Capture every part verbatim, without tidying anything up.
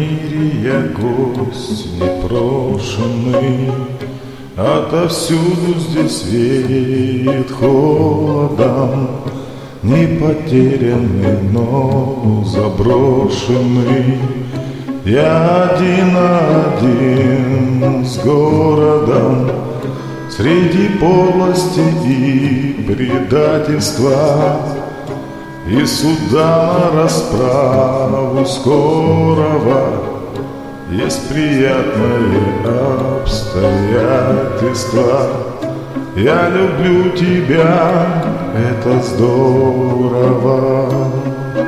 мире я гость непрошенный, отовсюду здесь веет холодом, не потерянный, но заброшенный. Я один на один с городом, среди подлости и предательства, и суда на расправу скорого. Есть приятное обстоятельство. Я люблю тебя, это здорово.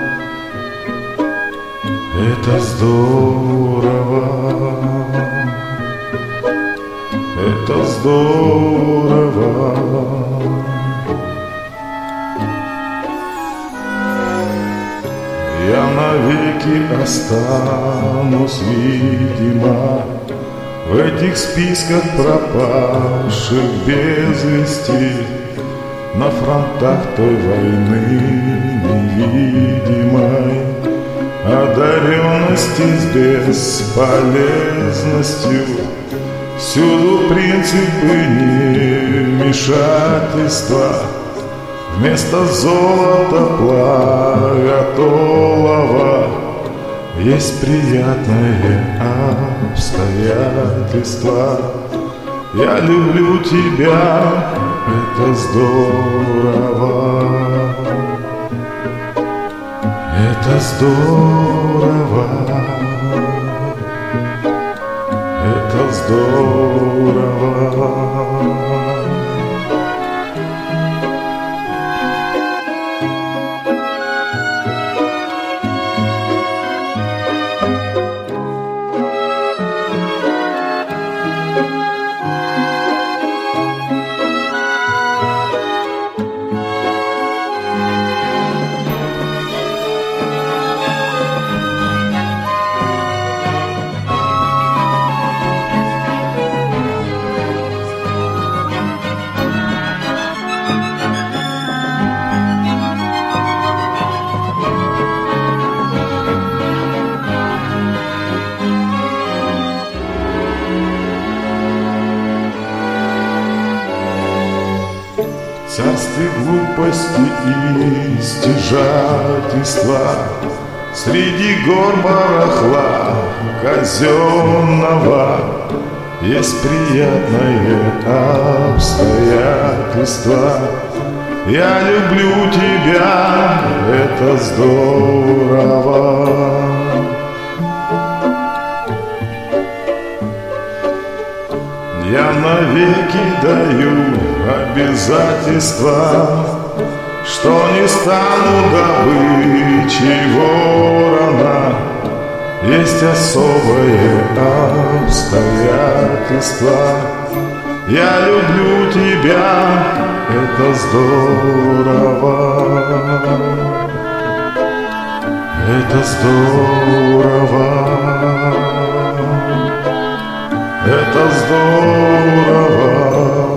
Это здорово. Это здорово. Я навеки останусь, видимо, в этих списках пропавших без вести, на фронтах той войны невидимой, одаренности с бесполезностью. Всюду принципы невмешательства, вместо золота плаготолова есть приятное обстоятельство. Я люблю тебя, это здорово. Это здорово. Это здорово. Царствие глупости и стяжательства, среди гор барахла казенного есть приятное обстоятельство. Я люблю тебя, это здорово. Я навеки даю обязательства, что не стану добычей ворона. Есть особое обстоятельство. Я люблю тебя, это здорово. Это здорово. Это здорово.